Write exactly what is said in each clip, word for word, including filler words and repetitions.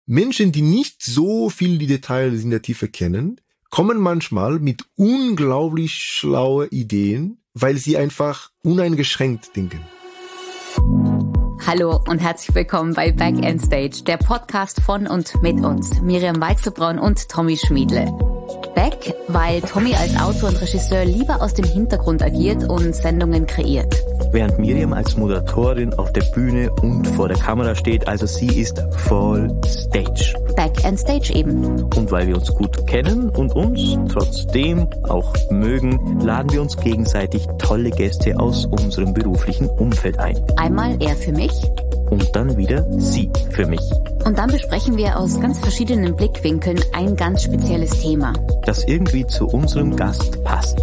Menschen, die nicht so viel die Details in der Tiefe kennen, kommen manchmal mit unglaublich schlauen Ideen, weil sie einfach uneingeschränkt denken. Hallo und herzlich willkommen bei Back End Stage, der Podcast von und mit uns, Miriam Weichselbraun und Tommy Schmiedle. Back, weil Tommy als Autor und Regisseur lieber aus dem Hintergrund agiert und Sendungen kreiert. Während Miriam als Moderatorin auf der Bühne und vor der Kamera steht, also sie ist voll Stage. Back End Stage eben. Und weil wir uns gut kennen und uns trotzdem auch mögen, laden wir uns gegenseitig tolle Gäste aus unserem beruflichen Umfeld ein. Einmal er für mich. Und dann wieder sie für mich. Und dann besprechen wir aus ganz verschiedenen Blickwinkeln ein ganz spezielles Thema, das irgendwie zu unserem Gast passt.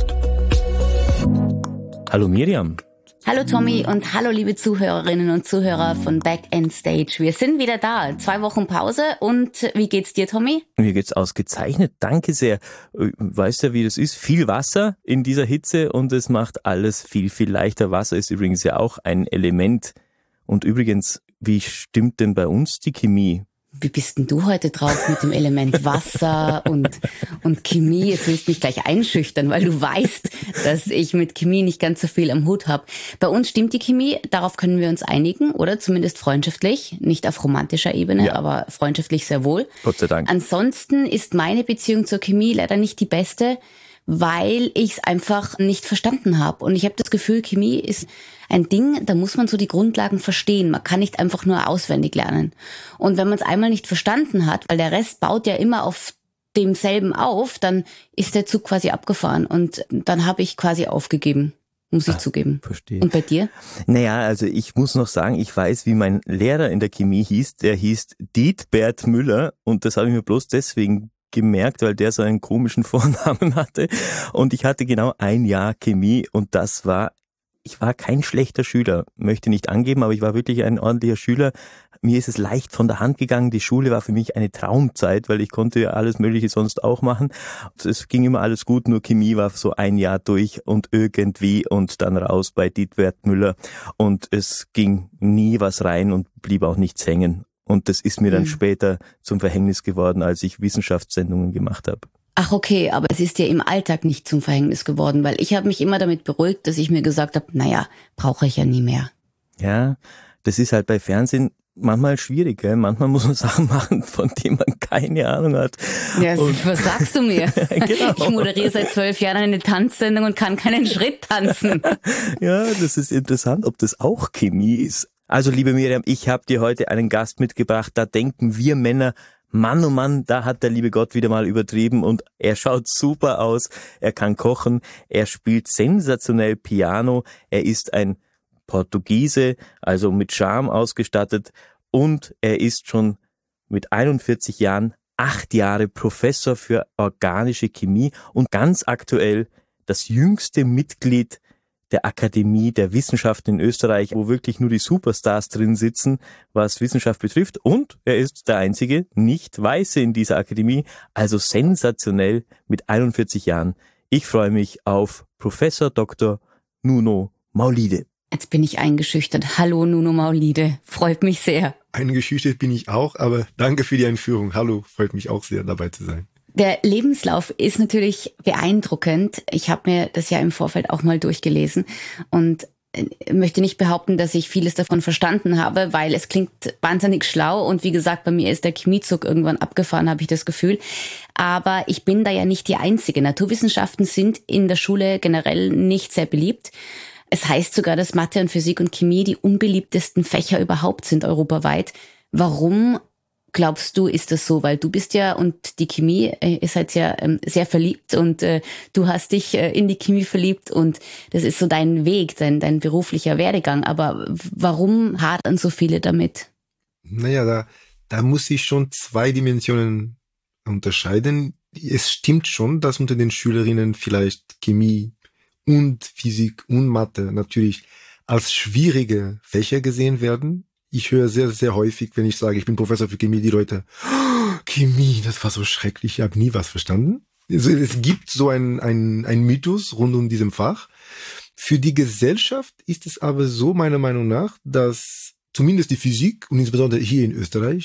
Hallo Miriam. Hallo Tommy und hallo liebe Zuhörerinnen und Zuhörer von Back End Stage. Wir sind wieder da. Zwei Wochen Pause und wie geht's dir, Tommy? Mir geht's ausgezeichnet. Danke sehr. Weißt du, wie das ist? Viel Wasser in dieser Hitze und es macht alles viel, viel leichter. Wasser ist übrigens ja auch ein Element. Und übrigens, wie stimmt denn bei uns die Chemie? Wie bist denn du heute drauf mit dem Element Wasser und, und Chemie? Jetzt willst du mich gleich einschüchtern, weil du weißt, dass ich mit Chemie nicht ganz so viel am Hut habe. Bei uns stimmt die Chemie, darauf können wir uns einigen, oder zumindest freundschaftlich. Nicht auf romantischer Ebene, ja, aber freundschaftlich sehr wohl. Gott sei Dank. Ansonsten ist meine Beziehung zur Chemie leider nicht die beste, weil ich es einfach nicht verstanden habe. Und ich habe das Gefühl, Chemie ist ein Ding, da muss man so die Grundlagen verstehen. Man kann nicht einfach nur auswendig lernen. Und wenn man es einmal nicht verstanden hat, weil der Rest baut ja immer auf demselben auf, dann ist der Zug quasi abgefahren. Und dann habe ich quasi aufgegeben, muss ich ah, zugeben. Verstehe. Und bei dir? Naja, also ich muss noch sagen, ich weiß, wie mein Lehrer in der Chemie hieß. Der hieß Dietbert Müller und das habe ich mir bloß deswegen gemerkt, weil der so einen komischen Vornamen hatte. Und ich hatte genau ein Jahr Chemie und das war, ich war kein schlechter Schüler, möchte nicht angeben, aber ich war wirklich ein ordentlicher Schüler. Mir ist es leicht von der Hand gegangen. Die Schule war für mich eine Traumzeit, weil ich konnte ja alles Mögliche sonst auch machen. Es ging immer alles gut, nur Chemie war so ein Jahr durch und irgendwie und dann raus bei Dietbert Müller. Und es ging nie was rein und blieb auch nichts hängen. Und das ist mir dann mhm. später zum Verhängnis geworden, als ich Wissenschaftssendungen gemacht habe. Ach okay, aber es ist dir im Alltag nicht zum Verhängnis geworden, weil ich habe mich immer damit beruhigt, dass ich mir gesagt habe, naja, brauche ich ja nie mehr. Ja, das ist halt bei Fernsehen manchmal schwierig, gell? Manchmal muss man Sachen machen, von denen man keine Ahnung hat. Ja, und was sagst du mir? Genau. Ich moderiere seit zwölf Jahren eine Tanzsendung und kann keinen Schritt tanzen. Ja, das ist interessant, ob das auch Chemie ist. Also liebe Miriam, ich habe dir heute einen Gast mitgebracht, da denken wir Männer, Mann oh Mann, da hat der liebe Gott wieder mal übertrieben und er schaut super aus, er kann kochen, er spielt sensationell Piano, er ist ein Portugiese, also mit Charme ausgestattet und er ist schon mit einundvierzig Jahren acht Jahre Professor für organische Chemie und ganz aktuell das jüngste Mitglied der Akademie der Wissenschaften in Österreich, wo wirklich nur die Superstars drin sitzen, was Wissenschaft betrifft. Und er ist der einzige Nicht-Weiße in dieser Akademie, also sensationell mit einundvierzig Jahren. Ich freue mich auf Professor Doktor Nuno Maulide. Jetzt bin ich eingeschüchtert. Hallo Nuno Maulide, freut mich sehr. Eingeschüchtert bin ich auch, aber danke für die Einführung. Hallo, freut mich auch sehr, dabei zu sein. Der Lebenslauf ist natürlich beeindruckend. Ich habe mir das ja im Vorfeld auch mal durchgelesen und möchte nicht behaupten, dass ich vieles davon verstanden habe, weil es klingt wahnsinnig schlau und wie gesagt, bei mir ist der Chemiezug irgendwann abgefahren, habe ich das Gefühl. Aber ich bin da ja nicht die Einzige. Naturwissenschaften sind in der Schule generell nicht sehr beliebt. Es heißt sogar, dass Mathe und Physik und Chemie die unbeliebtesten Fächer überhaupt sind europaweit. Warum glaubst du, ist das so? Weil du bist ja und die Chemie, äh, ihr seid ja ähm, sehr verliebt und äh, du hast dich äh, in die Chemie verliebt und das ist so dein Weg, dein, dein beruflicher Werdegang. Aber warum hadern so viele damit? Naja, da, da muss ich schon zwei Dimensionen unterscheiden. Es stimmt schon, dass unter den Schülerinnen vielleicht Chemie und Physik und Mathe natürlich als schwierige Fächer gesehen werden. Ich höre sehr, sehr häufig, wenn ich sage, ich bin Professor für Chemie, die Leute, oh, Chemie, das war so schrecklich, ich habe nie was verstanden. Also es gibt so ein, ein, ein Mythos rund um diesem Fach. Für die Gesellschaft ist es aber so, meiner Meinung nach, dass zumindest die Physik und insbesondere hier in Österreich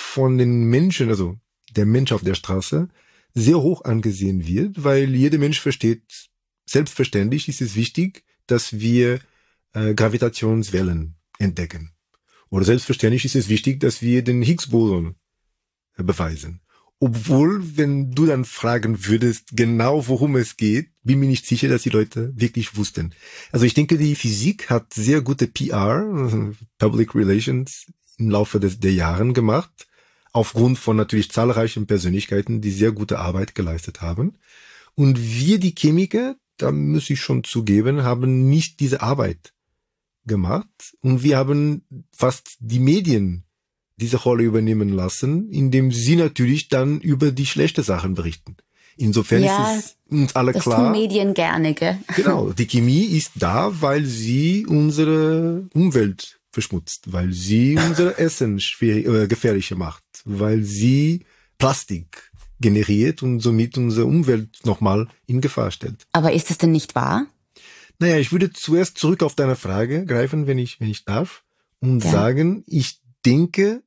von den Menschen, also der Mensch auf der Straße, sehr hoch angesehen wird, weil jeder Mensch versteht, selbstverständlich ist es wichtig, dass wir äh, Gravitationswellen entdecken. Oder selbstverständlich ist es wichtig, dass wir den Higgs-Boson äh, beweisen. Obwohl, wenn du dann fragen würdest, genau worum es geht, bin mir nicht sicher, dass die Leute wirklich wussten. Also ich denke, die Physik hat sehr gute P R, Public Relations, im Laufe des, der Jahren gemacht, aufgrund von natürlich zahlreichen Persönlichkeiten, die sehr gute Arbeit geleistet haben. Und wir, die Chemiker, da muss ich schon zugeben, haben nicht diese Arbeit gemacht. Und wir haben fast die Medien diese Rolle übernehmen lassen, indem sie natürlich dann über die schlechten Sachen berichten. Insofern ja, ist es uns alle das klar. Tun Medien gerne, gell? Genau, die Chemie ist da, weil sie unsere Umwelt verschmutzt, weil sie unser Essen schwer, äh, gefährlicher macht, weil sie Plastik generiert und somit unsere Umwelt nochmal in Gefahr stellt. Aber ist das denn nicht wahr? Naja, ich würde zuerst zurück auf deine Frage greifen, wenn ich, wenn ich darf, und ja. sagen, ich denke,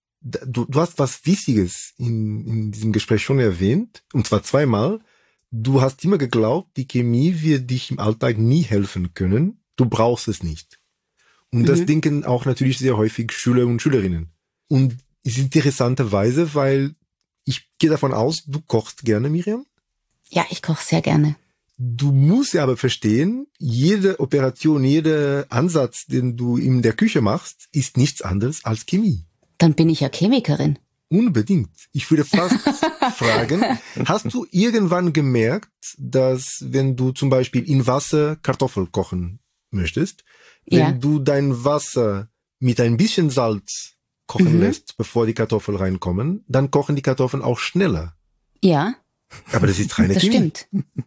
du, du hast was Wichtiges in, in diesem Gespräch schon erwähnt, und zwar zweimal. Du hast immer geglaubt, die Chemie wird dich im Alltag nie helfen können. Du brauchst es nicht. Und das mhm. denken auch natürlich sehr häufig Schüler und Schülerinnen. Und es ist interessanterweise, weil ich gehe davon aus, du kochst gerne, Miriam? Ja, ich koche sehr gerne. Du musst ja aber verstehen, jede Operation, jeder Ansatz, den du in der Küche machst, ist nichts anderes als Chemie. Dann bin ich ja Chemikerin. Unbedingt. Ich würde fast fragen, hast du irgendwann gemerkt, dass wenn du zum Beispiel in Wasser Kartoffel kochen möchtest, wenn ja. du dein Wasser mit ein bisschen Salz kochen mhm. lässt, bevor die Kartoffeln reinkommen, dann kochen die Kartoffeln auch schneller. Ja. Aber das ist reine das Chemie. Stimmt.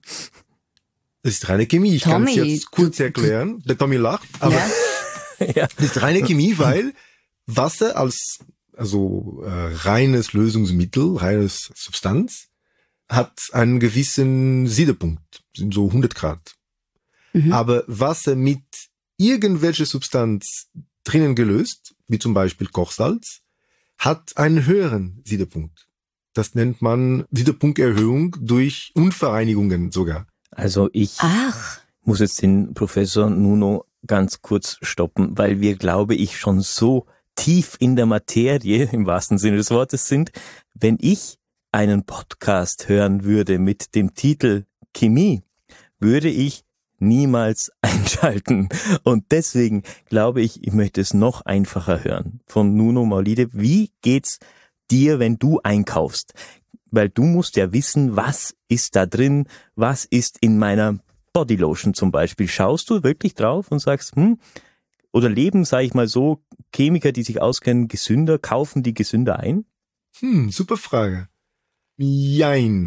Das ist reine Chemie. Ich kann es jetzt kurz erklären. Der Tommy lacht. Aber ja. ja. Das ist reine Chemie, weil Wasser als also äh, reines Lösungsmittel, reines Substanz, hat einen gewissen Siedepunkt, sind so hundert Grad. Mhm. Aber Wasser mit irgendwelcher Substanz drinnen gelöst, wie zum Beispiel Kochsalz, hat einen höheren Siedepunkt. Das nennt man Siedepunkterhöhung durch Unvereinigungen sogar. Also ich Ach. muss jetzt den Professor Nuno ganz kurz stoppen, weil wir, glaube ich, schon so tief in der Materie, im wahrsten Sinne des Wortes, sind. Wenn ich einen Podcast hören würde mit dem Titel Chemie, würde ich niemals einschalten. Und deswegen glaube ich, ich möchte es noch einfacher hören. Von Nuno Maulide, wie geht's dir, wenn du einkaufst? Weil du musst ja wissen, was ist da drin, was ist in meiner Bodylotion zum Beispiel. Schaust du wirklich drauf und sagst, hm, oder leben, sage ich mal so, Chemiker, die sich auskennen, gesünder, kaufen die gesünder ein? Hm, super Frage. Jein.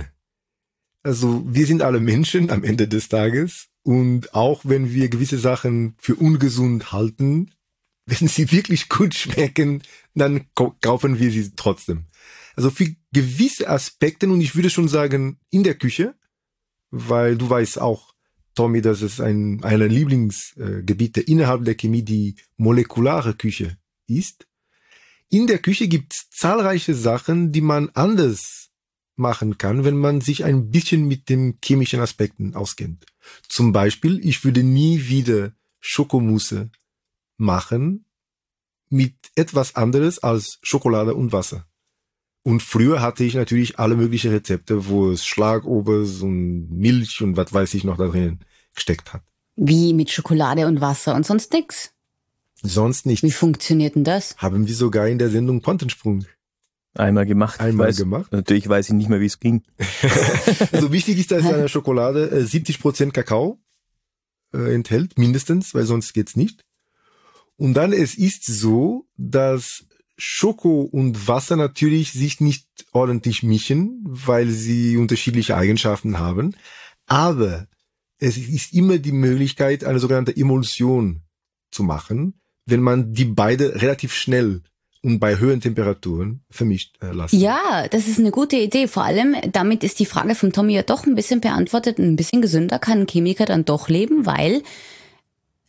Also wir sind alle Menschen am Ende des Tages und auch wenn wir gewisse Sachen für ungesund halten, wenn sie wirklich gut schmecken, dann kaufen wir sie trotzdem. Also für gewisse Aspekte, und ich würde schon sagen, in der Küche, weil du weißt auch, Tommy, dass es ein einer Lieblingsgebiete innerhalb der Chemie die molekulare Küche ist. In der Küche gibt es zahlreiche Sachen, die man anders machen kann, wenn man sich ein bisschen mit den chemischen Aspekten auskennt. Zum Beispiel, ich würde nie wieder Schokomousse machen mit etwas anderes als Schokolade und Wasser. Und früher hatte ich natürlich alle möglichen Rezepte, wo es Schlagobers und Milch und was weiß ich noch da drinnen gesteckt hat. Wie mit Schokolade und Wasser und sonst nix? Sonst nichts. Wie funktioniert denn das? Haben wir sogar in der Sendung Quantensprung. Einmal gemacht. Einmal weiß, gemacht. Natürlich weiß ich nicht mehr, wie es ging. Also wichtig ist, dass eine Schokolade äh, siebzig Prozent Kakao äh, enthält, mindestens, weil sonst geht's nicht. Und dann, es ist so, dass Schoko und Wasser natürlich sich nicht ordentlich mischen, weil sie unterschiedliche Eigenschaften haben. Aber es ist immer die Möglichkeit, eine sogenannte Emulsion zu machen, wenn man die beide relativ schnell und bei höheren Temperaturen vermischt äh, lassen. Ja, das ist eine gute Idee. Vor allem, damit ist die Frage von Tommy ja doch ein bisschen beantwortet. Ein bisschen gesünder kann ein Chemiker dann doch leben, weil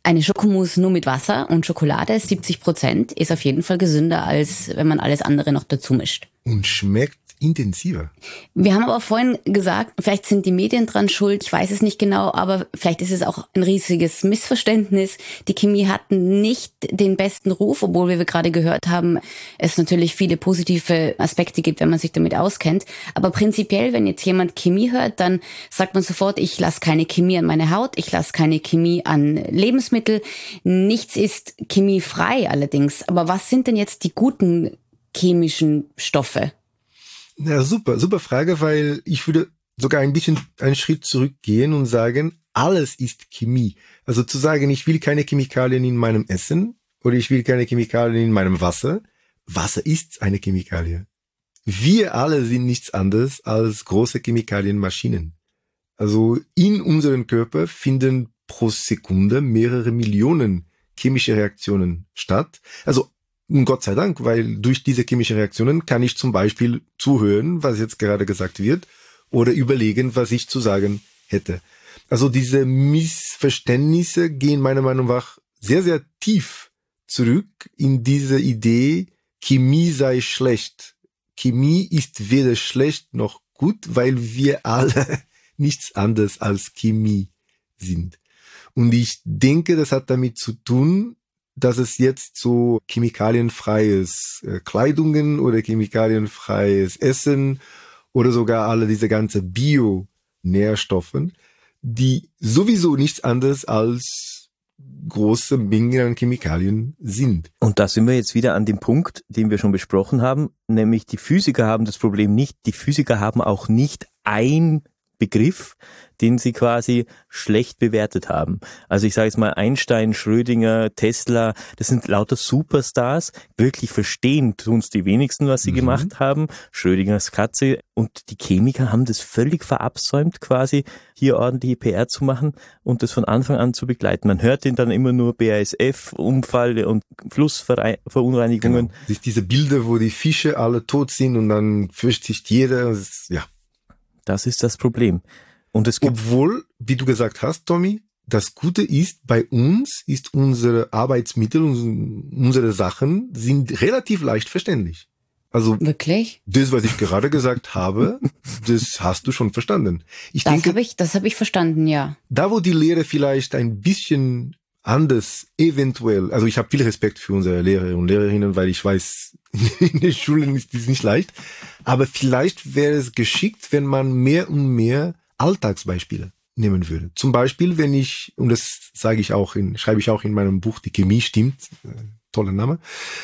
eine Schokomousse nur mit Wasser und Schokolade, siebzig Prozent, ist auf jeden Fall gesünder, als wenn man alles andere noch dazu mischt. Und schmeckt intensiver. Wir haben aber vorhin gesagt, vielleicht sind die Medien dran schuld, ich weiß es nicht genau, aber vielleicht ist es auch ein riesiges Missverständnis. Die Chemie hat nicht den besten Ruf, obwohl wir gerade gehört haben, es natürlich viele positive Aspekte gibt, wenn man sich damit auskennt. Aber prinzipiell, wenn jetzt jemand Chemie hört, dann sagt man sofort, ich lasse keine Chemie an meine Haut, ich lasse keine Chemie an Lebensmittel. Nichts ist chemiefrei allerdings. Aber was sind denn jetzt die guten chemischen Stoffe? Ja, super, super Frage, weil ich würde sogar ein bisschen einen Schritt zurückgehen und sagen, alles ist Chemie. Also zu sagen, ich will keine Chemikalien in meinem Essen oder ich will keine Chemikalien in meinem Wasser. Wasser ist eine Chemikalie. Wir alle sind nichts anderes als große Chemikalienmaschinen. Also in unserem Körper finden pro Sekunde mehrere Millionen chemische Reaktionen statt. Also und Gott sei Dank, weil durch diese chemischen Reaktionen kann ich zum Beispiel zuhören, was jetzt gerade gesagt wird, oder überlegen, was ich zu sagen hätte. Also diese Missverständnisse gehen meiner Meinung nach sehr, sehr tief zurück in diese Idee, Chemie sei schlecht. Chemie ist weder schlecht noch gut, weil wir alle nichts anderes als Chemie sind. Und ich denke, das hat damit zu tun, dass es jetzt so chemikalienfreies äh, Kleidungen oder chemikalienfreies Essen oder sogar alle diese ganze Bio-Nährstoffen, die sowieso nichts anderes als große Mengen an Chemikalien sind. Und da sind wir jetzt wieder an dem Punkt, den wir schon besprochen haben, nämlich die Physiker haben das Problem nicht, die Physiker haben auch nicht ein Begriff, den sie quasi schlecht bewertet haben. Also ich sage jetzt mal Einstein, Schrödinger, Tesla, das sind lauter Superstars. Wirklich verstehen tun es die wenigsten, was sie mhm. gemacht haben. Schrödingers Katze und die Chemiker haben das völlig verabsäumt, quasi hier ordentliche P R zu machen und das von Anfang an zu begleiten. Man hört den dann immer nur B A S F, Unfall und Flussverunreinigungen. Genau. Das ist diese Bilder, wo die Fische alle tot sind und dann fürchtet jeder, ja. Das ist das Problem. Und es gibt Obwohl, wie du gesagt hast, Tommy, das Gute ist, bei uns ist unsere Arbeitsmittel, unsere Sachen sind relativ leicht verständlich. Also wirklich? Das, was ich gerade gesagt habe, das hast du schon verstanden. Ich das denke, habe ich, das habe ich verstanden, ja. Da, wo die Lehre vielleicht ein bisschen anders, eventuell, also ich habe viel Respekt für unsere Lehrer und Lehrerinnen, weil ich weiß, in den Schulen ist es nicht leicht, aber vielleicht wäre es geschickt, wenn man mehr und mehr Alltagsbeispiele nehmen würde. Zum Beispiel, wenn ich, und das sage ich auch in, schreibe ich auch in meinem Buch, die Chemie stimmt, äh, toller Name,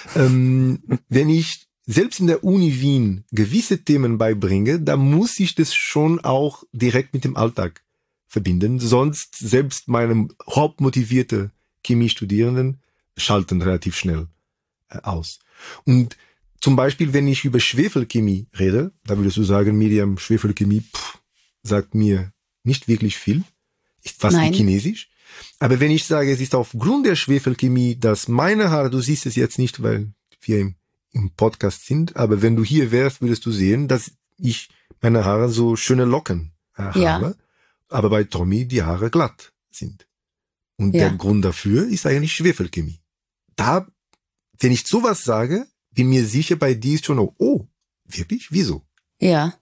ähm, wenn ich selbst in der Uni Wien gewisse Themen beibringe, da muss ich das schon auch direkt mit dem Alltag verbinden, sonst selbst meine hauptmotivierte Chemiestudierenden schalten relativ schnell äh, aus. Und zum Beispiel, wenn ich über Schwefelchemie rede, da würdest du sagen, Miriam, Schwefelchemie pff, sagt mir nicht wirklich viel, ist fast wie Chinesisch. Aber wenn ich sage, es ist aufgrund der Schwefelchemie, dass meine Haare, du siehst es jetzt nicht, weil wir im, im Podcast sind, aber wenn du hier wärst, würdest du sehen, dass ich meine Haare so schöne Locken äh, ja. habe, aber bei Tommy die Haare glatt sind. Und ja. der Grund dafür ist eigentlich Schwefelchemie. Da, wenn ich sowas sage, bin mir sicher, bei dir ist schon, oh, oh wirklich? Wieso? Ja.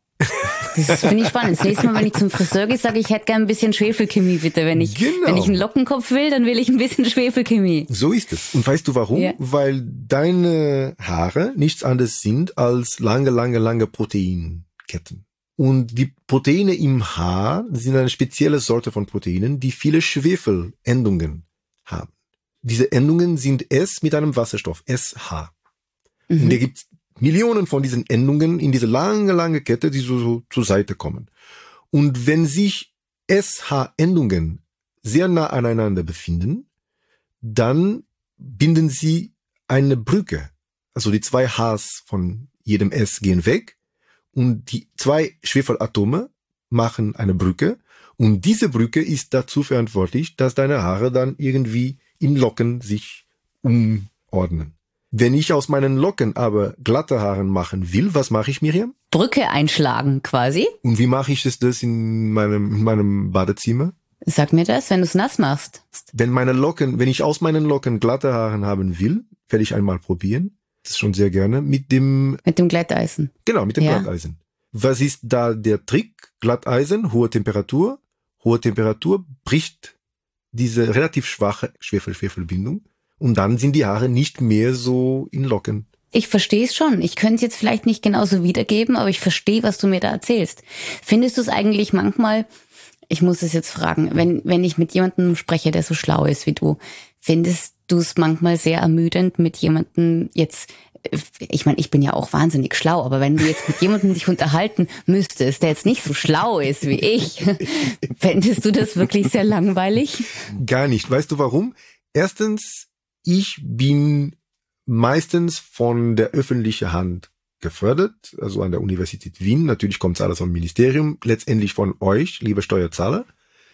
Das finde ich spannend. Das nächste Mal, wenn ich zum Friseur gehe, sage ich, ich hätte gerne ein bisschen Schwefelchemie, bitte. Wenn ich, genau. wenn ich einen Lockenkopf will, dann will ich ein bisschen Schwefelchemie. So ist es. Und weißt du warum? Ja. Weil deine Haare nichts anderes sind als lange, lange, lange Proteinketten. Und die Proteine im Haar sind eine spezielle Sorte von Proteinen, die viele Schwefelendungen haben. Diese Endungen sind S mit einem Wasserstoff, S H. Mhm. Und da gibt es Millionen von diesen Endungen in diese lange, lange Kette, die so, so zur Seite kommen. Und wenn sich S H-Endungen sehr nah aneinander befinden, dann binden sie eine Brücke. Also die zwei Hs von jedem S gehen weg und die zwei Schwefelatome machen eine Brücke. Und diese Brücke ist dazu verantwortlich, dass deine Haare dann irgendwie in Locken sich umordnen. Wenn ich aus meinen Locken aber glatte Haare machen will, was mache ich, Miriam? Brücke einschlagen quasi. Und wie mache ich das in meinem, in meinem Badezimmer? Sag mir das, wenn du es nass machst. Wenn meine Locken, wenn ich aus meinen Locken glatte Haare haben will, werde ich einmal probieren. Das schon sehr gerne mit dem... Mit dem Glätteisen. Genau, mit dem Ja. Glatteisen. Was ist da der Trick? Glatteisen, hohe Temperatur. Hohe Temperatur bricht diese relativ schwache Schwefel-Schwefelbindung und dann sind die Haare nicht mehr so in Locken. Ich verstehe es schon. Ich könnte es jetzt vielleicht nicht genauso wiedergeben, aber ich verstehe, was du mir da erzählst. Findest du es eigentlich manchmal, ich muss es jetzt fragen, wenn, wenn ich mit jemandem spreche, der so schlau ist wie du, findest du es manchmal sehr ermüdend mit jemandem jetzt, ich meine, ich bin ja auch wahnsinnig schlau, aber wenn du jetzt mit jemandem dich unterhalten müsstest, der jetzt nicht so schlau ist wie ich, fändest du das wirklich sehr langweilig? Gar nicht. Weißt du warum? Erstens, ich bin meistens von der öffentlichen Hand gefördert, also an der Universität Wien. Natürlich kommt es alles vom Ministerium, letztendlich von euch, liebe Steuerzahler.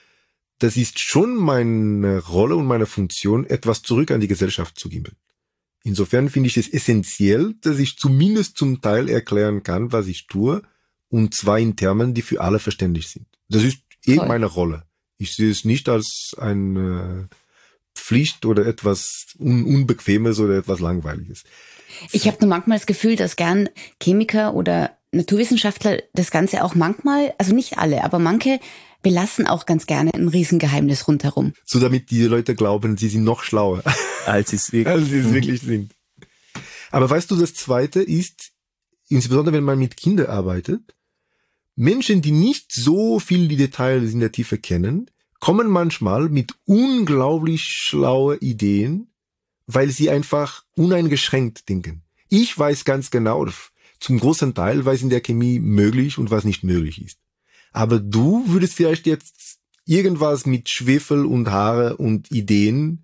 Das ist schon meine Rolle und meine Funktion, etwas zurück an die Gesellschaft zu geben. Insofern finde ich es essentiell, dass ich zumindest zum Teil erklären kann, was ich tue, und zwar in Termen, die für alle verständlich sind. Das ist eh Toll. meine Rolle. Ich sehe es nicht als eine Pflicht oder etwas Un- Unbequemes oder etwas Langweiliges. Ich habe nur manchmal das Gefühl, dass gern Chemiker oder Naturwissenschaftler das Ganze auch manchmal, also nicht alle, aber manche belassen auch ganz gerne ein Riesengeheimnis rundherum. So damit die Leute glauben, sie sind noch schlauer, Als es wirklich, als sie es wirklich sind. Aber weißt du, das Zweite ist, insbesondere wenn man mit Kindern arbeitet, Menschen, die nicht so viel die Details in der Tiefe kennen, kommen manchmal mit unglaublich schlauen Ideen, weil sie einfach uneingeschränkt denken. Ich weiß ganz genau, zum großen Teil, was in der Chemie möglich und was nicht möglich ist. Aber du würdest vielleicht jetzt irgendwas mit Schwefel und Haare und Ideen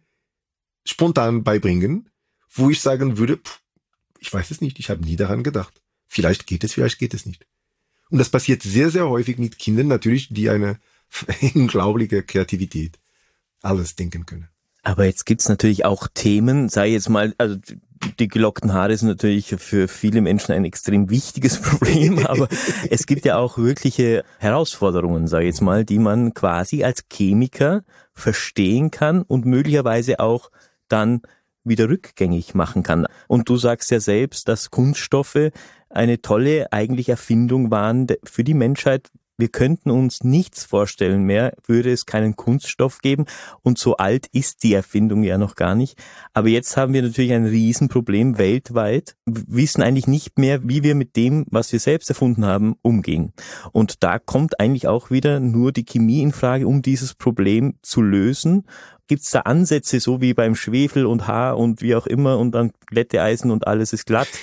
spontan beibringen, wo ich sagen würde, pff, ich weiß es nicht, ich habe nie daran gedacht. Vielleicht geht es, vielleicht geht es nicht. Und das passiert sehr, sehr häufig mit Kindern natürlich, die eine unglaubliche Kreativität alles denken können. Aber jetzt gibt's natürlich auch Themen, sei jetzt mal, also die gelockten Haare sind natürlich für viele Menschen ein extrem wichtiges Problem, aber es gibt ja auch wirkliche Herausforderungen, sage ich jetzt mal, die man quasi als Chemiker verstehen kann und möglicherweise auch dann wieder rückgängig machen kann. Und du sagst ja selbst, dass Kunststoffe eine tolle eigentlich Erfindung waren für die Menschheit. Wir könnten uns nichts vorstellen mehr, würde es keinen Kunststoff geben. Und so alt ist die Erfindung ja noch gar nicht. Aber jetzt haben wir natürlich ein Riesenproblem weltweit. Wir wissen eigentlich nicht mehr, wie wir mit dem, was wir selbst erfunden haben, umgehen. Und da kommt eigentlich auch wieder nur die Chemie in Frage, um dieses Problem zu lösen. Gibt es da Ansätze, so wie beim Schwefel und Haar und wie auch immer und dann Glätteisen und alles ist glatt?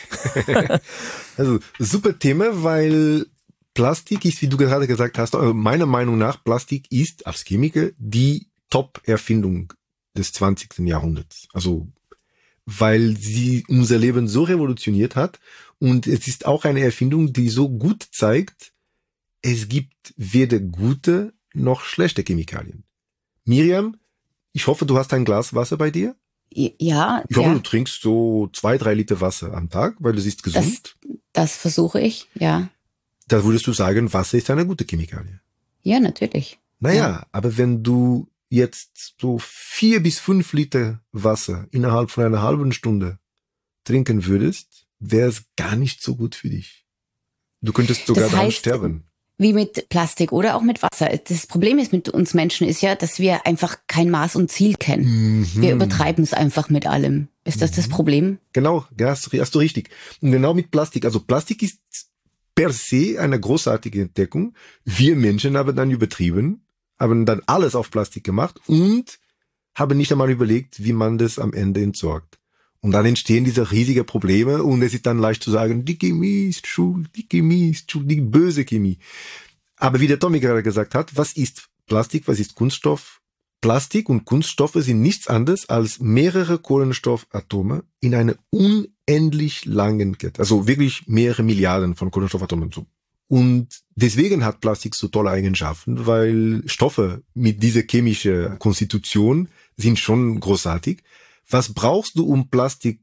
Also super Thema, weil Plastik ist, wie du gerade gesagt hast, meiner Meinung nach, Plastik ist als Chemiker die Top-Erfindung des zwanzigsten Jahrhunderts. Also, weil sie unser Leben so revolutioniert hat und es ist auch eine Erfindung, die so gut zeigt, es gibt weder gute noch schlechte Chemikalien. Miriam, ich hoffe, du hast ein Glas Wasser bei dir. Ja, Ich hoffe, ja. du trinkst so zwei, drei Liter Wasser am Tag, weil das ist gesund. Das, das versuche ich, ja. Da würdest du sagen, Wasser ist eine gute Chemikalie. Ja, natürlich. Naja, Ja. aber wenn du jetzt so vier bis fünf Liter Wasser innerhalb von einer halben Stunde trinken würdest, wäre es gar nicht so gut für dich. Du könntest sogar Das daran heißt, sterben. Wie mit Plastik oder auch mit Wasser. Das Problem ist mit uns Menschen ist ja, dass wir einfach kein Maß und Ziel kennen. Mhm. Wir übertreiben es einfach mit allem. Ist das das Problem? Genau, ja, hast, hast du richtig. Und genau mit Plastik. Also Plastik ist per se eine großartige Entdeckung. Wir Menschen haben dann übertrieben, haben dann alles auf Plastik gemacht und haben nicht einmal überlegt, wie man das am Ende entsorgt. Und dann entstehen diese riesigen Probleme und es ist dann leicht zu sagen, die Chemie ist schuld, die Chemie ist schuld, die böse Chemie. Aber wie der Tommy gerade gesagt hat, was ist Plastik, was ist Kunststoff? Plastik und Kunststoffe sind nichts anderes als mehrere Kohlenstoffatome in einer unendlich langen Kette. Also wirklich mehrere Milliarden von Kohlenstoffatomen. Und deswegen hat Plastik so tolle Eigenschaften, weil Stoffe mit dieser chemischen Konstitution sind schon großartig. Was brauchst du, um Plastik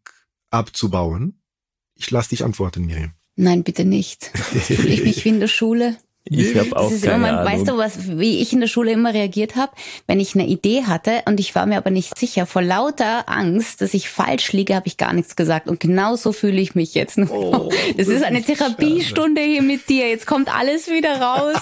abzubauen? Ich lass dich antworten, Miriam. Nein, bitte nicht. Fühle ich mich wie in der Schule? Ich habe auch das ist keine immer, man, Ahnung. weißt du, was, wie ich in der Schule immer reagiert habe, wenn ich eine Idee hatte und ich war mir aber nicht sicher, vor lauter Angst, dass ich falsch liege, habe ich gar nichts gesagt. Und genau so fühle ich mich jetzt. Oh, das, das ist eine Therapiestunde hier mit dir. Jetzt kommt alles wieder raus.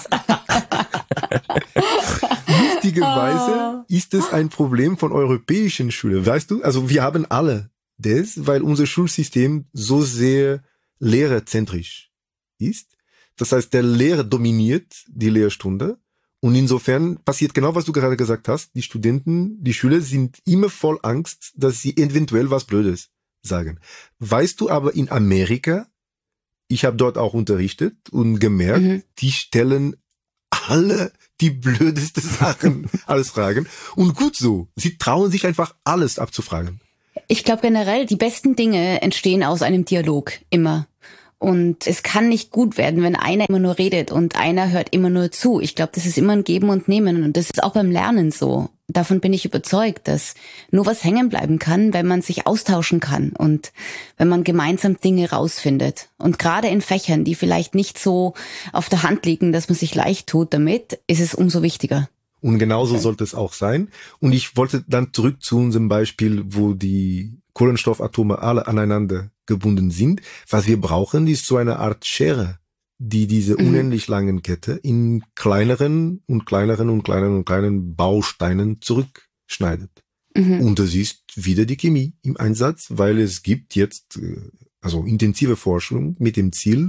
Lustigerweise ist es ein Problem von europäischen Schulen. Weißt du, also wir haben alle das, weil unser Schulsystem so sehr lehrerzentrisch ist. Das heißt, der Lehrer dominiert die Lehrstunde und insofern passiert genau, was du gerade gesagt hast. Die Studenten, die Schüler sind immer voll Angst, dass sie eventuell was Blödes sagen. Weißt du aber in Amerika, ich habe dort auch unterrichtet und gemerkt, mhm. die stellen alle die blödeste Sachen alles fragen und gut so. Sie trauen sich einfach alles abzufragen. Ich glaube generell, die besten Dinge entstehen aus einem Dialog, immer. Und es kann nicht gut werden, wenn einer immer nur redet und einer hört immer nur zu. Ich glaube, das ist immer ein Geben und Nehmen und das ist auch beim Lernen so. Davon bin ich überzeugt, dass nur was hängen bleiben kann, wenn man sich austauschen kann und wenn man gemeinsam Dinge rausfindet. Und gerade in Fächern, die vielleicht nicht so auf der Hand liegen, dass man sich leicht tut damit, ist es umso wichtiger. Und genauso sollte es auch sein. Und ich wollte dann zurück zu unserem Beispiel, wo die Kohlenstoffatome alle aneinander gebunden sind. Was wir brauchen, ist so eine Art Schere, die diese mhm. unendlich langen Kette in kleineren und kleineren und kleineren und kleinen Bausteinen zurückschneidet. Mhm. Und das ist wieder die Chemie im Einsatz, weil es gibt jetzt also intensive Forschung mit dem Ziel,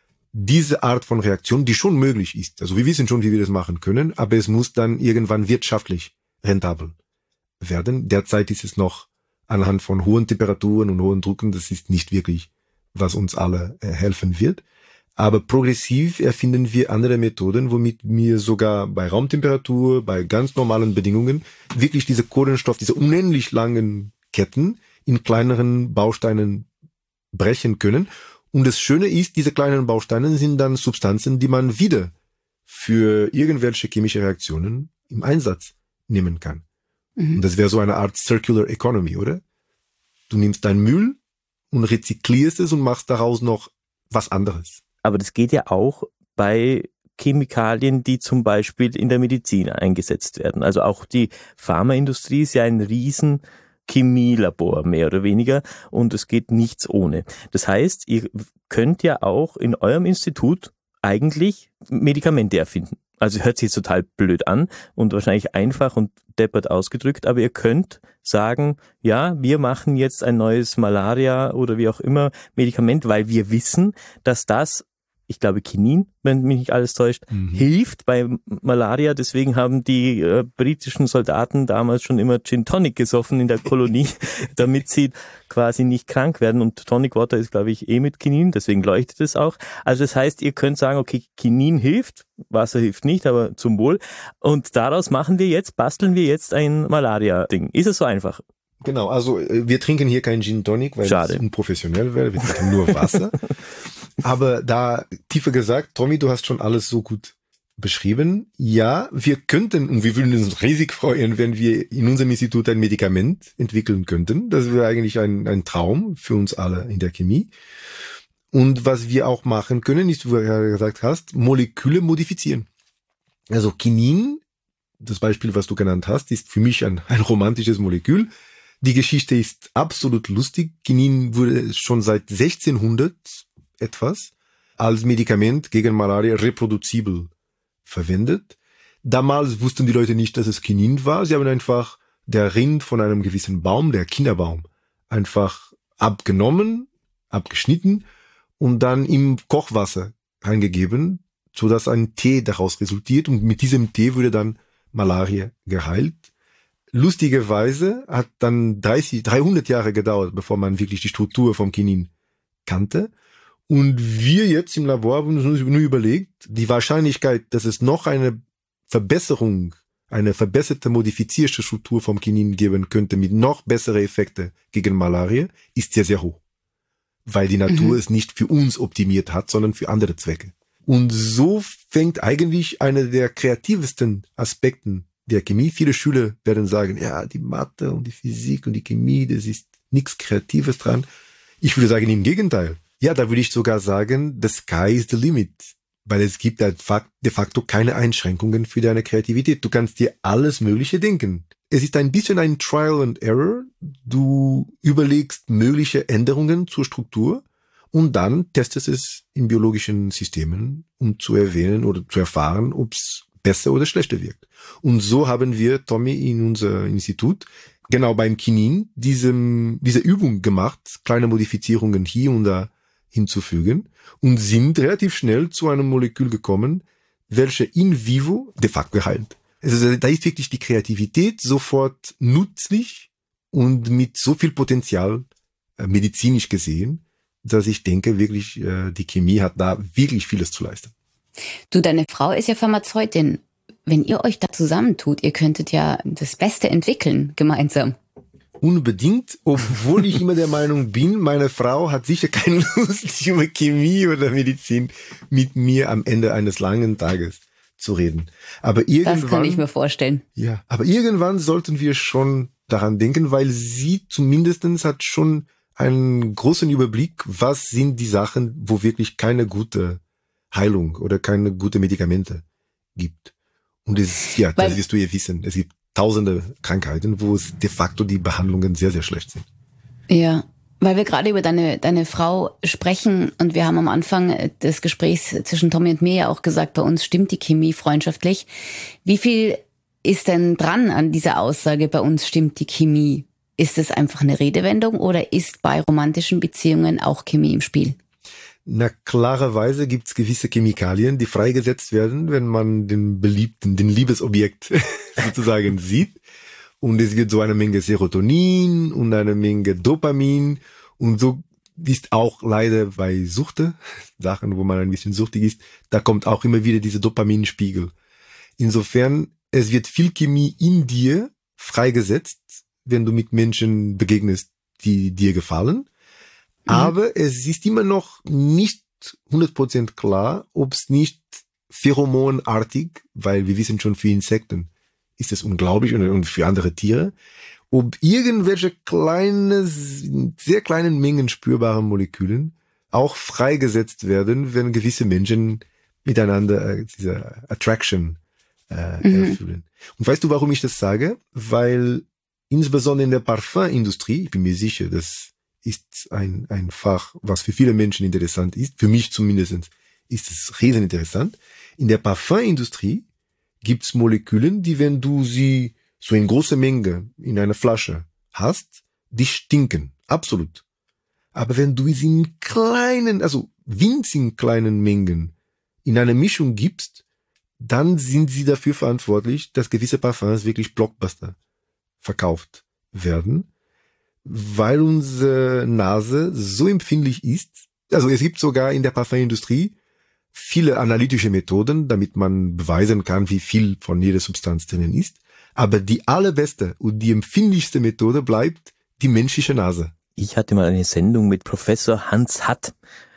diese Art von Reaktion, die schon möglich ist. Also wir wissen schon, wie wir das machen können, aber es muss dann irgendwann wirtschaftlich rentabel werden. Derzeit ist es noch anhand von hohen Temperaturen und hohen Drucken, das ist nicht wirklich, was uns alle äh, helfen wird. Aber progressiv erfinden wir andere Methoden, womit wir sogar bei Raumtemperatur, bei ganz normalen Bedingungen wirklich diese Kohlenstoff, diese unendlich langen Ketten in kleineren Bausteinen brechen können. Und das Schöne ist, diese kleinen Bausteine sind dann Substanzen, die man wieder für irgendwelche chemische Reaktionen im Einsatz nehmen kann. Mhm. Und das wäre so eine Art Circular Economy, oder? Du nimmst deinen Müll und rezyklierst es und machst daraus noch was anderes. Aber das geht ja auch bei Chemikalien, die zum Beispiel in der Medizin eingesetzt werden. Also auch die Pharmaindustrie ist ja ein riesen Chemielabor, mehr oder weniger, und es geht nichts ohne. Das heißt, ihr könnt ja auch in eurem Institut eigentlich Medikamente erfinden. Also hört sich jetzt total blöd an und wahrscheinlich einfach und deppert ausgedrückt, aber ihr könnt sagen, ja, wir machen jetzt ein neues Malaria oder wie auch immer Medikament, weil wir wissen, dass das, ich glaube Quinin, wenn mich nicht alles täuscht, mhm. hilft bei Malaria. Deswegen haben die äh, britischen Soldaten damals schon immer Gin Tonic gesoffen in der Kolonie, damit sie quasi nicht krank werden. Und Tonic Water ist, glaube ich, eh mit Quinin, deswegen leuchtet es auch. Also das heißt, ihr könnt sagen, okay, Quinin hilft, Wasser hilft nicht, aber zum Wohl. Und daraus machen wir jetzt, basteln wir jetzt ein Malaria-Ding. Ist es so einfach? Genau, also wir trinken hier kein Gin Tonic, weil Schade. es unprofessionell wäre. Wir trinken nur Wasser. Aber da tiefer gesagt, Tommy, du hast schon alles so gut beschrieben. Ja, wir könnten, und wir würden uns riesig freuen, wenn wir in unserem Institut ein Medikament entwickeln könnten. Das wäre eigentlich ein, ein Traum für uns alle in der Chemie. Und was wir auch machen können, ist, wie du ja gesagt hast, Moleküle modifizieren. Also Quinin, das Beispiel, was du genannt hast, ist für mich ein, ein romantisches Molekül. Die Geschichte ist absolut lustig. Quinin wurde schon seit sechzehnhundert etwas als Medikament gegen Malaria reproduzibel verwendet. Damals wussten die Leute nicht, dass es Quinin war. Sie haben einfach der Rind von einem gewissen Baum, der Kinderbaum, einfach abgenommen, abgeschnitten und dann im Kochwasser eingegeben, sodass ein Tee daraus resultiert. Und mit diesem Tee wurde dann Malaria geheilt. Lustigerweise hat dann dreißig, dreihundert Jahre gedauert, bevor man wirklich die Struktur vom Quinin kannte. Und wir jetzt im Labor haben uns nur überlegt, die Wahrscheinlichkeit, dass es noch eine Verbesserung, eine verbesserte, modifizierte Struktur vom Quinin geben könnte mit noch bessere Effekte gegen Malaria, ist sehr, sehr hoch. Weil die Natur mhm. es nicht für uns optimiert hat, sondern für andere Zwecke. Und so fängt eigentlich einer der kreativsten Aspekten der Chemie. Viele Schüler werden sagen, ja, die Mathe und die Physik und die Chemie, das ist nichts Kreatives dran. Ich würde sagen, im Gegenteil. Ja, da würde ich sogar sagen, the sky is the limit. weil es gibt de facto keine Einschränkungen für deine Kreativität. Du kannst dir alles Mögliche denken. Es ist ein bisschen ein Trial and Error. Du überlegst mögliche Änderungen zur Struktur und dann testest es in biologischen Systemen, um zu erwähnen oder zu erfahren, ob es besser oder schlechter wirkt. Und so haben wir, Tommy, in unser Institut genau beim Kinin diesem, diese Übung gemacht, kleine Modifizierungen hier und da hinzufügen und sind relativ schnell zu einem Molekül gekommen, welche in vivo de facto heilt. Also da ist wirklich die Kreativität sofort nützlich und mit so viel Potenzial äh, medizinisch gesehen, dass ich denke, wirklich äh, die Chemie hat da wirklich vieles zu leisten. Du, deine Frau ist ja Pharmazeutin. Wenn ihr euch da zusammentut, ihr könntet ja das Beste entwickeln gemeinsam. Unbedingt, obwohl ich immer der Meinung bin, meine Frau hat sicher keine Lust, über Chemie oder Medizin mit mir am Ende eines langen Tages zu reden. Aber irgendwann, das kann ich mir vorstellen. Ja, aber irgendwann sollten wir schon daran denken, weil sie zumindestens hat schon einen großen Überblick, was sind die Sachen, wo wirklich keine gute Heilung oder keine gute Medikamente gibt. Und es, ja, weil, das wirst du ja wissen. Es gibt tausende Krankheiten, wo es de facto die Behandlungen sehr, sehr schlecht sind. Ja, weil wir gerade über deine, deine Frau sprechen und wir haben am Anfang des Gesprächs zwischen Tommy und mir ja auch gesagt, bei uns stimmt die Chemie freundschaftlich. Wie viel ist denn dran an dieser Aussage, bei uns stimmt die Chemie? Ist es einfach eine Redewendung oder ist bei romantischen Beziehungen auch Chemie im Spiel? Na, klarerweise gibt's gewisse Chemikalien, die freigesetzt werden, wenn man den Beliebten, den Liebesobjekt sozusagen sieht. Und es gibt so eine Menge Serotonin und eine Menge Dopamin. Und so ist auch leider bei Suchte, Sachen, wo man ein bisschen süchtig ist, da kommt auch immer wieder diese Dopaminspiegel. Insofern, es wird viel Chemie in dir freigesetzt, wenn du mit Menschen begegnest, die dir gefallen. Aber es ist immer noch nicht hundert Prozent klar, ob es nicht pheromonartig, weil wir wissen schon, für Insekten ist es unglaublich und für andere Tiere, ob irgendwelche kleine, sehr kleinen Mengen spürbaren Molekülen auch freigesetzt werden, wenn gewisse Menschen miteinander äh, diese Attraction äh, mhm. erfüllen. Und weißt du, warum ich das sage? Weil insbesondere in der Parfümindustrie, ich bin mir sicher, dass ist ein, ein Fach, was für viele Menschen interessant ist. Für mich zumindest ist es riesen interessant. In der Parfümindustrie gibt's Moleküle, die, wenn du sie so in großer Menge in einer Flasche hast, die stinken. Absolut. Aber wenn du sie in kleinen, also winzigen kleinen Mengen in eine Mischung gibst, dann sind sie dafür verantwortlich, dass gewisse Parfums wirklich Blockbuster verkauft werden, weil unsere Nase so empfindlich ist. Also es gibt sogar in der Parfümindustrie viele analytische Methoden, damit man beweisen kann, wie viel von jeder Substanz drinnen ist. Aber die allerbeste und die empfindlichste Methode bleibt die menschliche Nase. Ich hatte mal eine Sendung mit Professor Hans Hatt,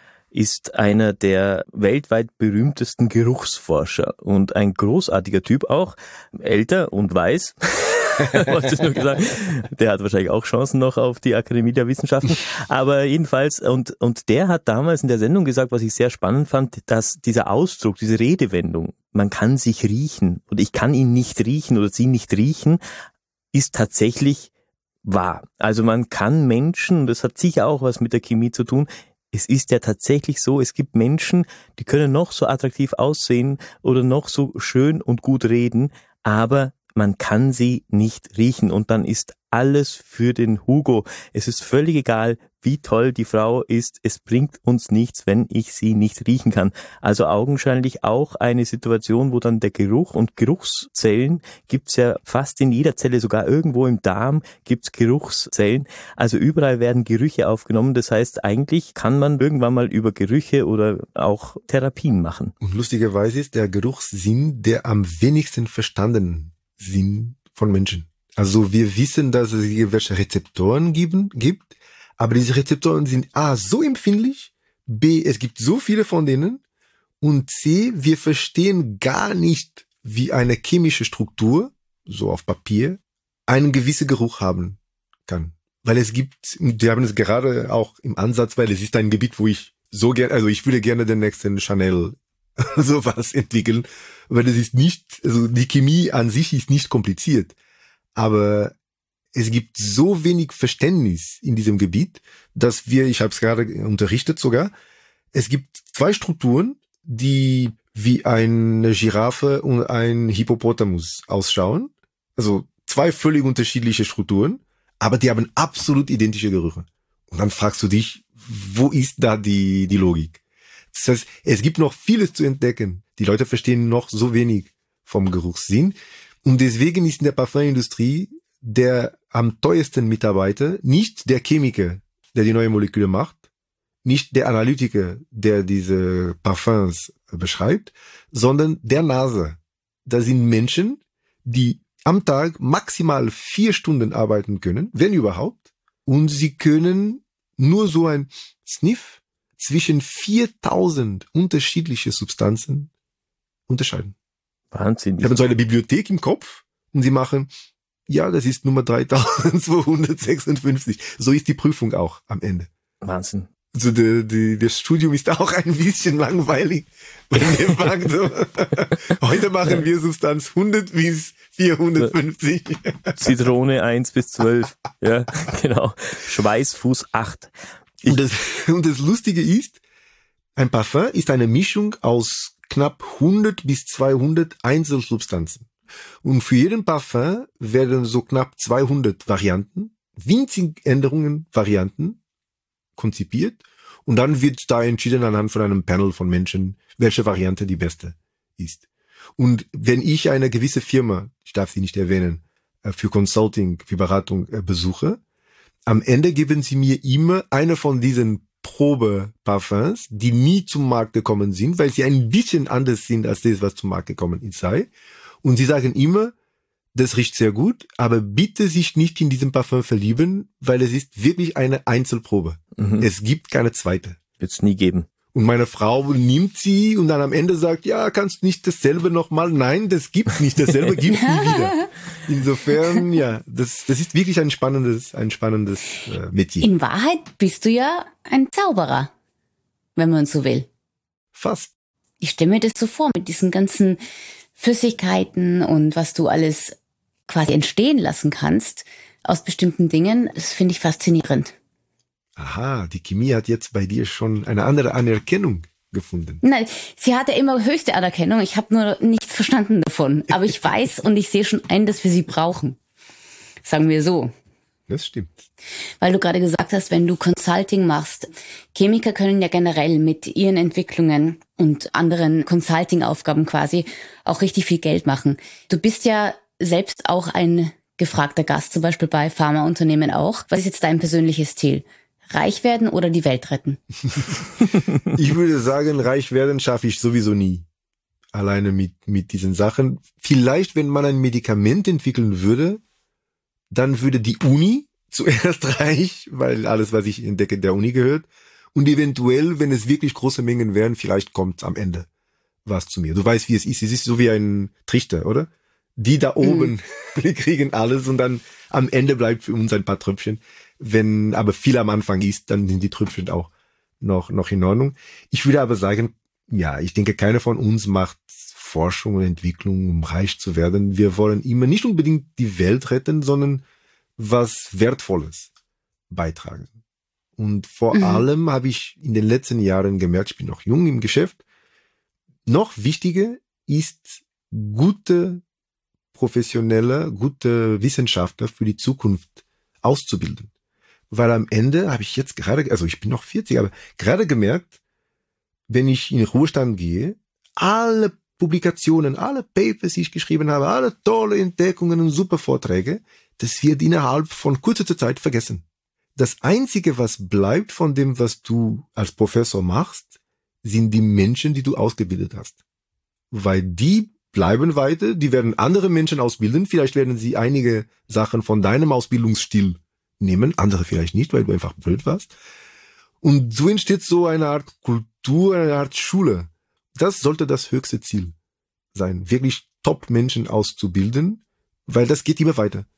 ist einer der weltweit berühmtesten Geruchsforscher und ein großartiger Typ auch, älter und weiß. Wollte ich nur gesagt. Der hat wahrscheinlich auch Chancen noch auf die Akademie der Wissenschaften. Aber jedenfalls, und, und der hat damals in der Sendung gesagt, was ich sehr spannend fand, dass dieser Ausdruck, diese Redewendung, man kann sich riechen und ich kann ihn nicht riechen oder sie nicht riechen, ist tatsächlich wahr. Also man kann Menschen, und das hat sicher auch was mit der Chemie zu tun, es ist ja tatsächlich so, es gibt Menschen, die können noch so attraktiv aussehen oder noch so schön und gut reden, aber man kann sie nicht riechen und dann ist alles für den Hugo. Es ist völlig egal, wie toll die Frau ist. Es bringt uns nichts, wenn ich sie nicht riechen kann. Also augenscheinlich auch eine Situation, wo dann der Geruch und Geruchszellen gibt's ja fast in jeder Zelle, sogar irgendwo im Darm gibt's Geruchszellen. Also überall werden Gerüche aufgenommen. Das heißt, eigentlich kann man irgendwann mal über Gerüche oder auch Therapien machen. Und lustigerweise ist der Geruchssinn der am wenigsten verstandenen Sinn von Menschen. Also wir wissen, dass es irgendwelche Rezeptoren geben, gibt, aber diese Rezeptoren sind A, so empfindlich, B, es gibt so viele von denen und C, wir verstehen gar nicht, wie eine chemische Struktur, so auf Papier, einen gewissen Geruch haben kann. Weil es gibt, wir haben es gerade auch im Ansatz, weil es ist ein Gebiet, wo ich so gerne, also ich würde gerne den nächsten Chanel sowas entwickeln, weil das ist nicht, also die Chemie an sich ist nicht kompliziert, aber es gibt so wenig Verständnis in diesem Gebiet, dass wir, ich habe es gerade unterrichtet sogar, es gibt zwei Strukturen, die wie eine Giraffe und ein Hippopotamus ausschauen, also zwei völlig unterschiedliche Strukturen, aber die haben absolut identische Gerüche. Und dann fragst du dich, wo ist da die, die Logik? Das heißt, es gibt noch vieles zu entdecken. Die Leute verstehen noch so wenig vom Geruchssinn. Und deswegen ist in der Parfümindustrie der am teuersten Mitarbeiter nicht der Chemiker, der die neue Moleküle macht, nicht der Analytiker, der diese Parfums beschreibt, sondern der Nase. Das sind Menschen, die am Tag maximal vier Stunden arbeiten können, wenn überhaupt, und sie können nur so ein Sniff zwischen viertausend unterschiedliche Substanzen unterscheiden. Wahnsinn. Sie haben so eine Bibliothek im Kopf und sie machen, ja, das ist Nummer dreitausendzweihundertsechsundfünfzig. So ist die Prüfung auch am Ende. Wahnsinn. Also die, die, das Studium ist auch ein bisschen langweilig. Weil wir sagen so, heute machen wir Substanz hundert bis vierhundertfünfzig. Zitrone eins bis zwölf. Ja, genau. Schweißfuß acht. Ich und, das, und das Lustige ist, ein Parfum ist eine Mischung aus knapp hundert bis zweihundert Einzelsubstanzen. Und für jeden Parfum werden so knapp zweihundert Varianten, winzig Änderungen, Varianten konzipiert. Und dann wird da entschieden anhand von einem Panel von Menschen, welche Variante die beste ist. Und wenn ich eine gewisse Firma, ich darf sie nicht erwähnen, für Consulting, für Beratung besuche, am Ende geben sie mir immer eine von diesen Probe-Parfums, die nie zum Markt gekommen sind, weil sie ein bisschen anders sind als das, was zum Markt gekommen ist sei. Und sie sagen immer, das riecht sehr gut, aber bitte sich nicht in diesem Parfum verlieben, weil es ist wirklich eine Einzelprobe. Mhm. Es gibt keine zweite. Wird's nie geben. Und meine Frau nimmt sie und dann am Ende sagt, ja, kannst nicht dasselbe nochmal? Nein, das gibt nicht dasselbe, gibt nie wieder. Insofern, ja, das, das ist wirklich ein spannendes, ein spannendes äh, Metier. In Wahrheit bist du ja ein Zauberer, wenn man so will. Fast. Ich stelle mir das so vor, mit diesen ganzen Flüssigkeiten und was du alles quasi entstehen lassen kannst aus bestimmten Dingen. Das finde ich faszinierend. Aha, die Chemie hat jetzt bei dir schon eine andere Anerkennung gefunden. Nein, sie hatte immer höchste Anerkennung. Ich habe nur nichts verstanden davon. Aber ich weiß und ich sehe schon ein, dass wir sie brauchen. Sagen wir so. Das stimmt. Weil du gerade gesagt hast, wenn du Consulting machst, Chemiker können ja generell mit ihren Entwicklungen und anderen Consulting-Aufgaben quasi auch richtig viel Geld machen. Du bist ja selbst auch ein gefragter Gast, zum Beispiel bei Pharmaunternehmen auch. Was ist jetzt dein persönliches Ziel? Reich werden oder die Welt retten? Ich würde sagen, reich werden schaffe ich sowieso nie. Alleine mit, mit diesen Sachen. Vielleicht, wenn man ein Medikament entwickeln würde, dann würde die Uni zuerst reich, weil alles, was ich entdecke, der Uni gehört. Und eventuell, wenn es wirklich große Mengen wären, vielleicht kommt am Ende was zu mir. Du weißt, wie es ist. Es ist so wie ein Trichter, oder? Die da oben, mm. die kriegen alles und dann am Ende bleibt für uns ein paar Tröpfchen. Wenn aber viel am Anfang ist, dann sind die Tröpfchen auch noch, noch in Ordnung. Ich würde aber sagen, ja, ich denke, keiner von uns macht Forschung und Entwicklung, um reich zu werden. Wir wollen immer nicht unbedingt die Welt retten, sondern was Wertvolles beitragen. Und vor mhm. allem habe ich in den letzten Jahren gemerkt, ich bin noch jung im Geschäft, noch wichtiger ist gute professionelle, gute Wissenschaftler für die Zukunft auszubilden. Weil am Ende habe ich jetzt gerade, also ich bin noch vierzig, aber gerade gemerkt, wenn ich in den Ruhestand gehe, alle Publikationen, alle Papers, die ich geschrieben habe, alle tolle Entdeckungen und super Vorträge, das wird innerhalb von kurzer Zeit vergessen. Das Einzige, was bleibt von dem, was du als Professor machst, sind die Menschen, die du ausgebildet hast. Weil die bleiben weiter, die werden andere Menschen ausbilden, vielleicht werden sie einige Sachen von deinem Ausbildungsstil nehmen, andere vielleicht nicht, weil du einfach blöd warst. Und so entsteht so eine Art Kultur, eine Art Schule. Das sollte das höchste Ziel sein, wirklich Top-Menschen auszubilden, weil das geht immer weiter.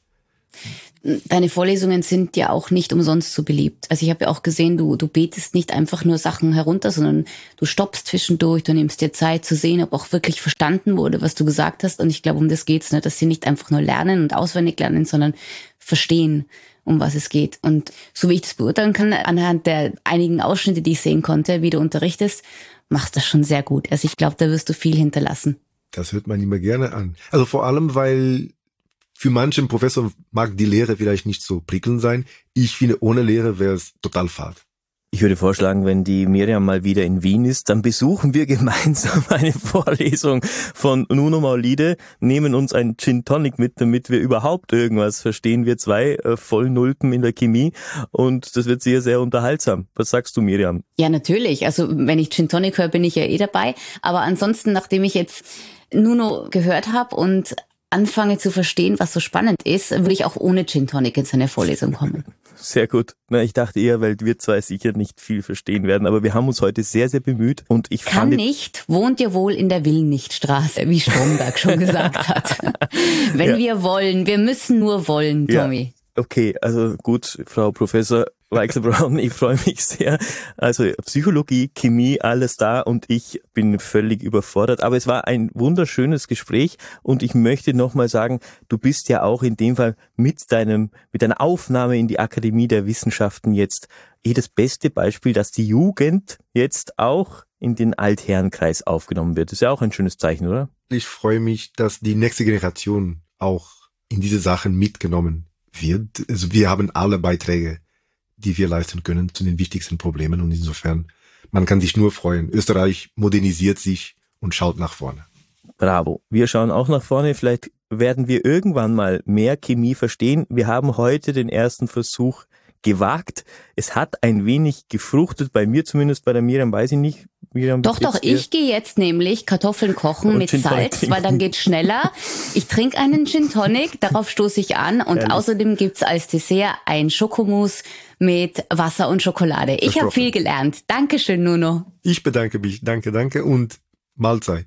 Deine Vorlesungen sind ja auch nicht umsonst so beliebt. Also ich habe ja auch gesehen, du, du betest nicht einfach nur Sachen herunter, sondern du stoppst zwischendurch, du nimmst dir Zeit zu sehen, ob auch wirklich verstanden wurde, was du gesagt hast. Und ich glaube, um das geht's, ne? Dass sie nicht einfach nur lernen und auswendig lernen, sondern verstehen, um was es geht. Und so wie ich das beurteilen kann, anhand der einigen Ausschnitte, die ich sehen konnte, wie du unterrichtest, machst das schon sehr gut. Also ich glaube, da wirst du viel hinterlassen. Das hört man immer gerne an. Also vor allem, weil für manchen Professor mag die Lehre vielleicht nicht so prickelnd sein. Ich finde, ohne Lehre wäre es total fad. Ich würde vorschlagen, wenn die Miriam mal wieder in Wien ist, dann besuchen wir gemeinsam eine Vorlesung von Nuno Maulide, nehmen uns ein Gin Tonic mit, damit wir überhaupt irgendwas verstehen. Wir zwei äh, Vollnulpen in der Chemie und das wird sehr, sehr unterhaltsam. Was sagst du, Miriam? Ja, natürlich. Also wenn ich Gin Tonic höre, bin ich ja eh dabei. Aber ansonsten, nachdem ich jetzt Nuno gehört habe und anfange zu verstehen, was so spannend ist, würde ich auch ohne Gin Tonic in seine Vorlesung kommen. Sehr gut. Na, ich dachte eher, weil wir zwei sicher nicht viel verstehen werden, aber wir haben uns heute sehr, sehr bemüht und ich Kann fand... nicht, wohnt ihr wohl in der Will-nicht-Straße, wie Stromberg schon gesagt hat. Wenn ja. wir wollen, wir müssen nur wollen, Tommy. Ja. Okay, also gut, Frau Professor Weichselbraun, ich freue mich sehr. Also Psychologie, Chemie, alles da und ich bin völlig überfordert. Aber es war ein wunderschönes Gespräch und ich möchte nochmal sagen, du bist ja auch in dem Fall mit deinem, mit deiner Aufnahme in die Akademie der Wissenschaften jetzt eh das beste Beispiel, dass die Jugend jetzt auch in den Altherrenkreis aufgenommen wird. Das ist ja auch ein schönes Zeichen, oder? Ich freue mich, dass die nächste Generation auch in diese Sachen mitgenommen wird. Also wir haben alle Beiträge, die wir leisten können zu den wichtigsten Problemen und insofern, man kann sich nur freuen. Österreich modernisiert sich und schaut nach vorne. Bravo. Wir schauen auch nach vorne. Vielleicht werden wir irgendwann mal mehr Chemie verstehen. Wir haben heute den ersten Versuch gewagt. Es hat ein wenig gefruchtet, bei mir zumindest, bei der Miriam weiß ich nicht. Miriam, doch, doch, ich gehe jetzt nämlich Kartoffeln kochen mit Salz, weil dann geht's schneller. Ich trinke einen Gin Tonic, darauf stoße ich an und Ehrlich? Außerdem gibt's als Dessert ein Schokomousse mit Wasser und Schokolade. Ich habe viel gelernt. Dankeschön, Nuno. Ich bedanke mich. Danke, danke und Mahlzeit.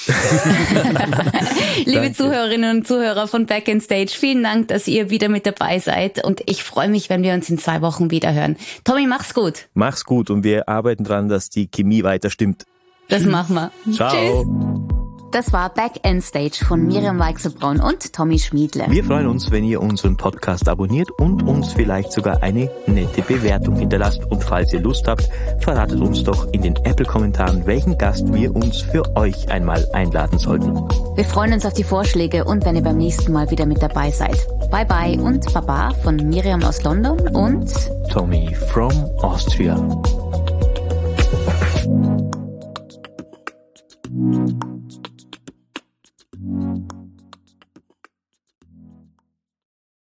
Liebe Danke. Zuhörerinnen und Zuhörer von Back in Stage, vielen Dank, dass ihr wieder mit dabei seid und ich freue mich, wenn wir uns in zwei Wochen wieder hören. Tommy, mach's gut. Mach's gut und wir arbeiten dran, dass die Chemie weiter stimmt. Das machen wir. Ciao. Tschüss. Das war Back in Stage von Miriam Weichselbraun und Tommy Schmiedle. Wir freuen uns, wenn ihr unseren Podcast abonniert und uns vielleicht sogar eine nette Bewertung hinterlasst. Und falls ihr Lust habt, verratet uns doch in den Apple-Kommentaren, welchen Gast wir uns für euch einmal einladen sollten. Wir freuen uns auf die Vorschläge und wenn ihr beim nächsten Mal wieder mit dabei seid. Bye bye und Baba von Miriam aus London und Tommy from Austria.